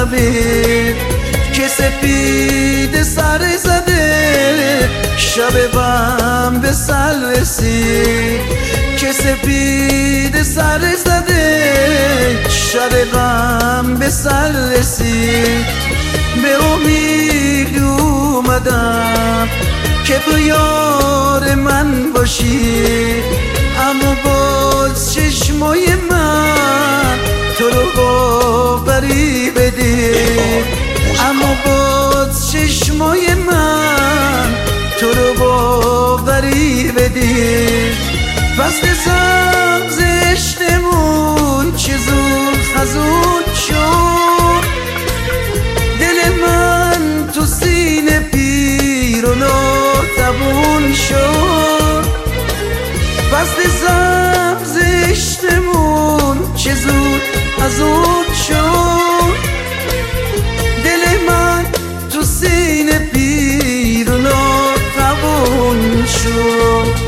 نبید که سپید سر زده شب غم به سر رسید که سپید سر زده شب غم به سر رسید به امید اومدم که تو یار من باشی اما باز چشمای من تو رو باوری بده اما باز چشمای من تو رو باوری بده فصل سبز عشقمون چه زود خزون شد دل من تو سینه پیر و ناتوان شد فصل سبز عشقمون چه زود خزون شد دل من تو سینه پیر و ناتوان شد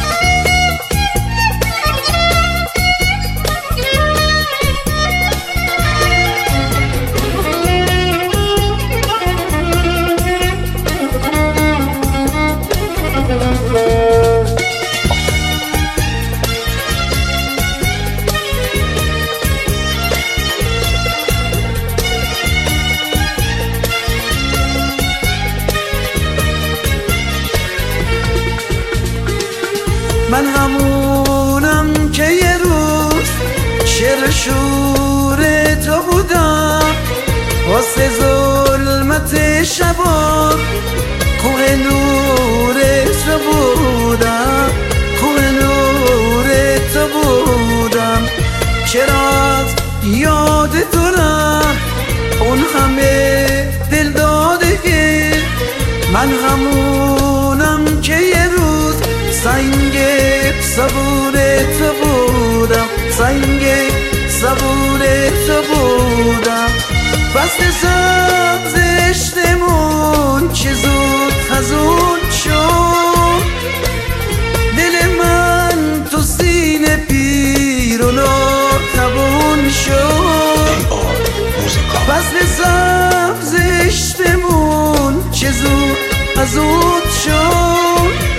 من همونم که یه روز شعر شور تو بودم واسه ظلمت شبا کوه نور تو بودم کوه نور تو بودم چرا از یاد تو رم اون همه دل دادگی من همونم که یه روز سنگ صبور تو بودم سنگ صبور تو بودم فصل سبز عشقمون چه زود خزون شد دل من تو سینه پیر و ناتوان شد فصل سبز عشقمون چه زود خزون شد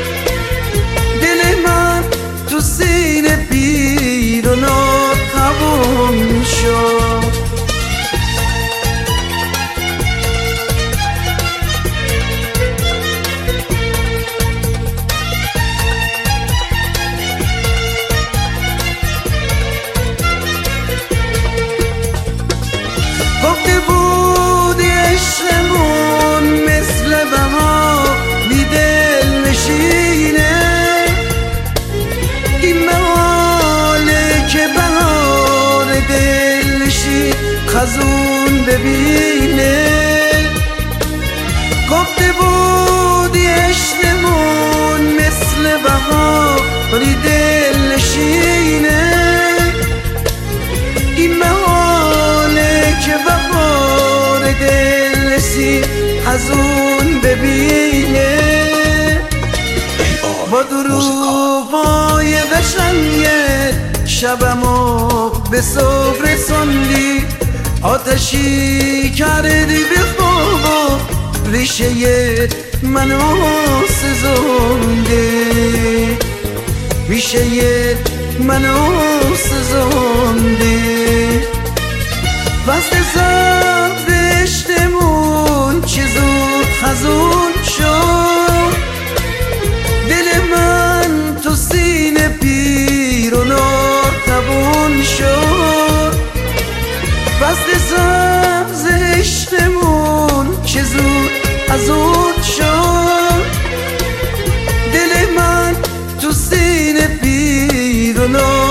تو سینه پیر و ناتوان شد گفته بودی عشقمون مثل بهار بی دل نشینه خزون ببینه گفته بودی عشقمون مثل بهاری دل نشینه این محاله که بهار دل نشین خزون ببینه با دروغای قشنگ شبمو به صبح رسوندی آتشی کردی به خواب ریشه منو سوزوندی ریشه منو سوزوندی فصل سبز عشقمون چه زود خزون شد دل من تو سینه پیر و ناتوان شد فصل سبز عشقمون چه زود خزون شد دل من تو سینه پیر و ناتوان